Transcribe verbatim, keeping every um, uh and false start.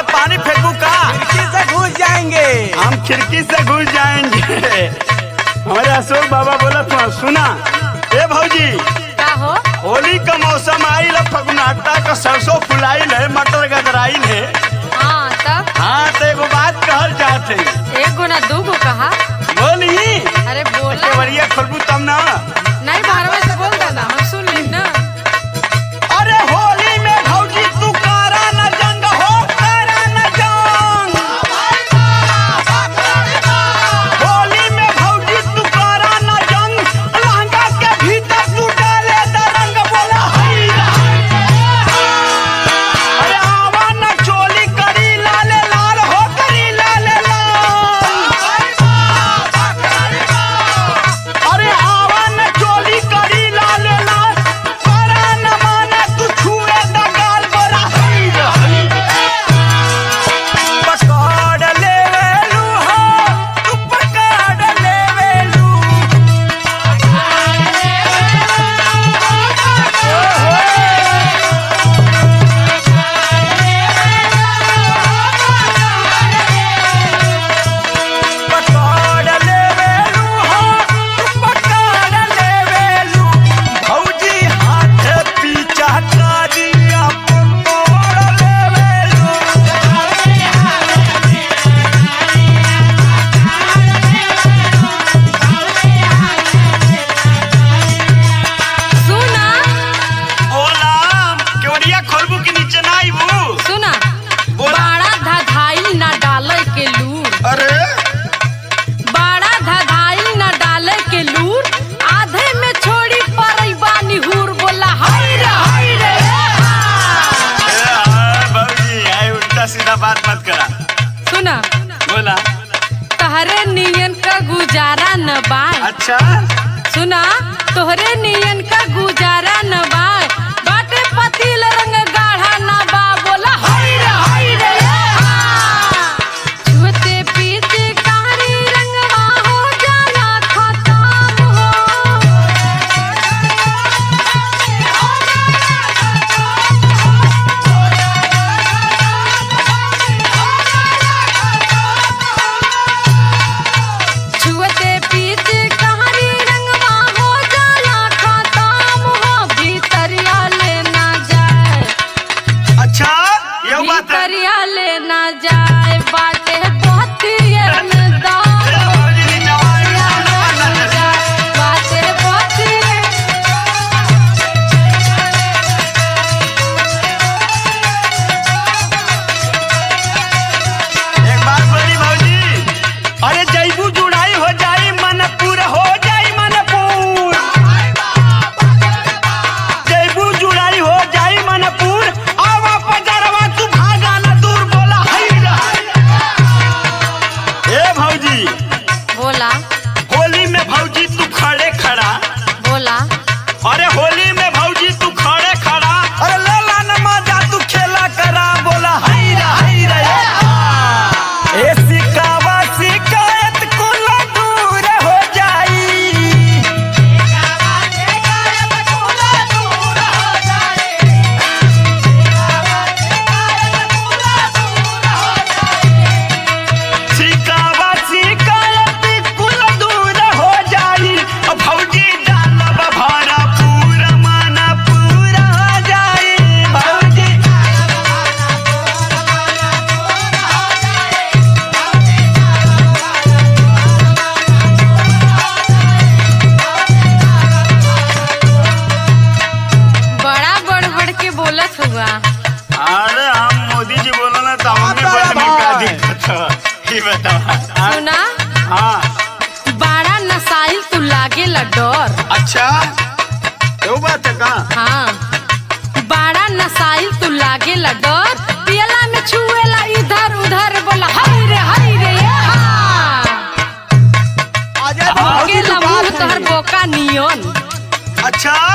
पानी फेंकू का? खिड़की से घुस जाएंगे। हम खिड़की से घुस जाएंगे। हमारे अशोक बाबा बोला तो सुना, ए भौजी का हो? होली का मौसम आइल, फगुनाटा का सरसों फुलाइल है, मटर गदराइल है। हाँ तब हाँ तो एगो बात कहल चाहते, एक गो ना दू गो कहा। बोली अरे बोला केवड़िया खोलबू तब ना। नहीं बाहरवा से बोल देना, हम सुन ली ना। अरे होली में भौजी तू कारा न जंग हो, कारा न जंग। होली में भौजी तू कारा न जंग, लहंगा के भीतर तू डाले द रंग। बोला हई अरे आवा न चोली करी लाले लाल हो, करी लाले लाल। अरे आवा न चोली करी लाले लाल, कारा न माने तू छुए द गाल। बोला हई पकड़ लेवेलू हो, तू पकड़ लेवेलू। पकड़ लेवेलू हो, तू पकड़ लेवेलू। भौजी हाथ पीछा करिया पकड़ लेवेलू। सुना बोला केवड़िया खोलबू के नीचे ना आईबू। सुना, बोला। बाड़ा धधाइल ना डाले के लूर, अरे बाड़ा धधाइल ना डाले के लूर, आधे में छोड़ी परैबा निहूर। बोला हाय रे हाय रे। भौजी आई उल्टा सीधा बात मत करा। सुना, बोला तहरे नियन का गुजारा न बाय। अच्छा सुना, तोहरे नियन का गुजारा न बाय, बाटे पतिल रंग गाढ़ा न बा। बोला हाय रे हाय रे। छुते पीते कारी रंगवा हो जाला खत्म हो। छुते पीते कारी रंगवा हो जाला खत्म हो। भीतरिया लेना जाए, अच्छा ये बात है। भीतरिया लेना जाए, बाटे बतिये में दाम। ए, भौजी नीचे आओ। लेना जाए, बाटे बतिये। एक बात बोली भौजी, अरे जैबू जुड़ाई हो जाई मनपुर, हो जाई मनपुर। जैबू जुड़ाई हो जाई मनपुर, आवा पजरवा तू भागा न दूर। बोला हई रे। ए भौजी बोला होली में भौजी तू खड़े खड़ा, बोला अरे होली में भौजी तू खड़े खड़ा, अरे ले ला न मजा तू खेला करा। बोला हई रे हई रे। ए सिकावा शिकायत कुल दूर हो जाई। शिकावा शिकायत कुल दूर हो जाई। अब भौजी डालब भरा पूरा माना पूरा हो जाई। भौजी बड़ा बढ़ बढ़ के बोलत हुआ। अरे हम मोदी जी बोलो ना तो हमें आता है बोलने का भाई। दिक्कत है। ये बताओ। सुना, हाँ बाड़ा नसाइल तू लागे ला डर। अच्छा वो बात है का? हाँ, बाड़ा नसाइल तू लागे ला डर, पियला में छुएला इधर उधर। बोला हाय रे हाय रे। हाँ, आजा के भौजी ला तू मुंह बात तोहर सुनी। बोका नियन। अच्छा